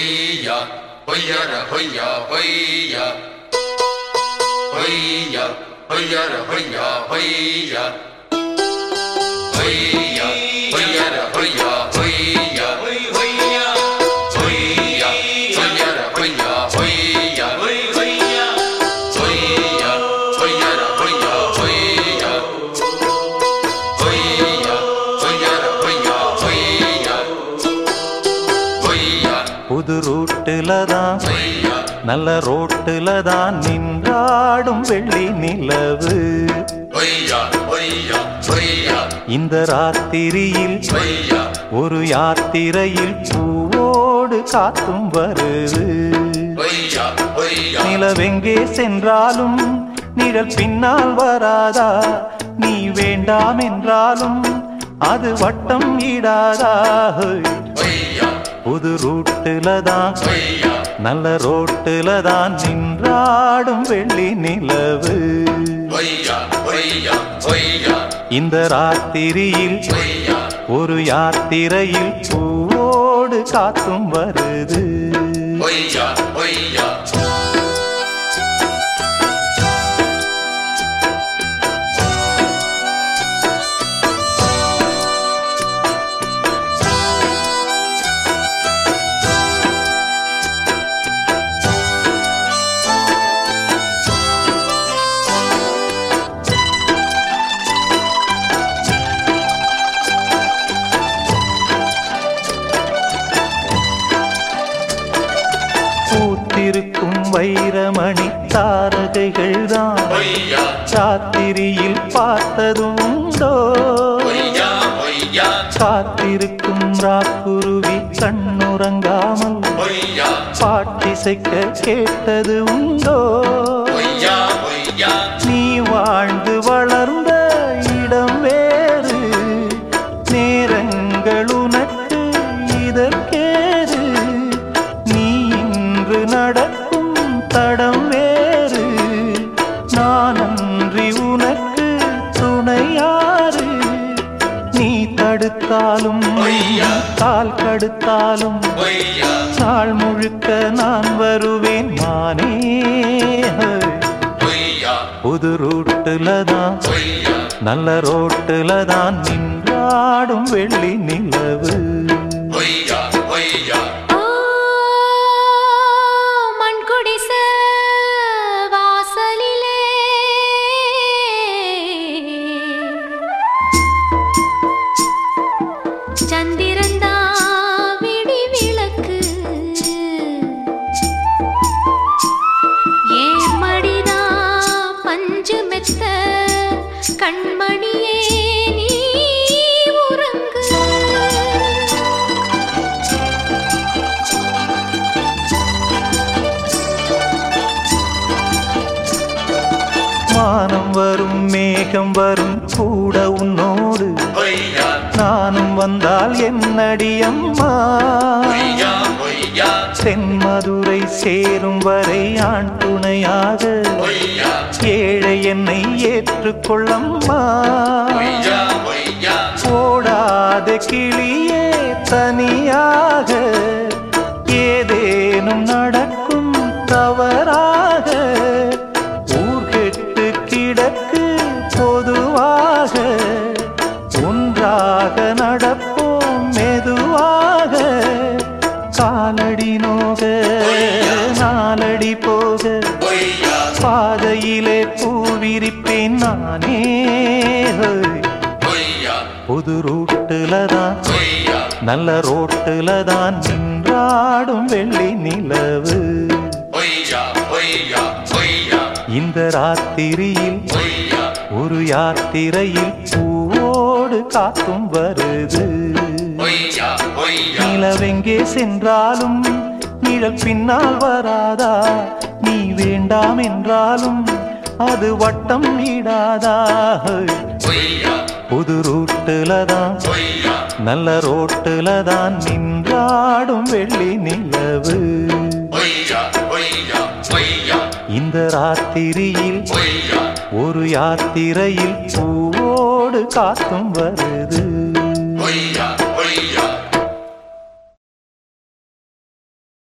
hoya, hoya ra hoya, hoya, hoya, hoya ra hoya, hoya, hoya, hoya ra hoya, hoya, hoya, hoya, hoya ra hoya, hoya, hoya, hoya, hoya ra hoya, hoya, hoya, hoya ra hoya, hoya, hoya. புது ரூட்டுல தான் நல்ல ரோட்டுல தான் நின்றாடும் வெள்ளி நிலவு. இந்த ராத்திரியில் ஒரு யாத்திரையில் பூவோடு காத்தும் வருது. நிலவெங்கே சென்றாலும் நிழல் பின்னால் வராதா? நீ வேண்டாம் என்றாலும் அது வட்டம் ஈடாதா? புது ரூட்டுல தான் நல்ல ரோட்டுல தான் நின்றாடும் வெள்ளி நிலவு. இந்த ராத்திரியில் ஒரு யாத்திரையில் பூவோடு காத்தும் வருது. பூத்திருக்கும் வைரமணி தாரகைகள் தான் ராத்திரியில் பார்த்ததும் உண்டோ? காத்திருக்கும் ராக்குருவி கண்ணுறங்காமல் பாட்டிசைக்க கேட்டது உண்டோ? நீ வாழ்ந்து வளர்ந்த இடம் வேறு, நேரங்கள் உனக்கு இதற்கேது. நீ இன்று நடக்கும் தடம் வேறு, நான் அன்றி உனக்கு துணையாறு. நீ தடுத்தாலும் கால் கடுத்தாலும் நாள் முழுக்க நான் வருவேன் மானே. புது ரூட்டுல தான் நல்ல ரோட்டுல தான் நின்றாடும் வெள்ளி நிலவு. சந்திரந்தா விடி விளக்கு ஏன் மடிதா பஞ்சு மெத்த கண்மணியே நீ உறங்கு. வானம் வரும் மேகம் வரும் கூட உன்னோடு, நானும் வந்தால் என்னடி அம்மா? தென்மதுரை சேரும் வரை ஆண் துணையாக ஏழை என்னை ஏற்றுக்கொள்ளம்மா. ஓடாத கிளியே தனியாக ஏதேனும் நடக்கும் தவறாக. ஊர்கெட்டு கிடக்கு பொதுவாக, ஒன்றாக நடப்போம் மெதுவாக. காலடி நோக நாலடி போக பாதையிலே பூவிரிப்பேன் நானே. புது ரூட்டுல தான் நல்ல ரோட்டுல தான் நின்றாடும் வெள்ளி நிலவு. இந்த ராத்திரியில் ஒரு யாத்திரையில் பூவோடு காத்தும் வருது. நிலவெங்கே சென்றாலும் நிழல் பின்னால் வராதா? நீ வேண்டாம் என்றாலும் அது வட்டம் ஈடாதா? புது ரூட்டுல தான் நல்ல ரோட்டுல தான் நின்றாடும் வெள்ளி நிலவு. இந்த ராத்திரியில் ஒரு யாத்திரையில் பூவோடு காத்தும் வருது.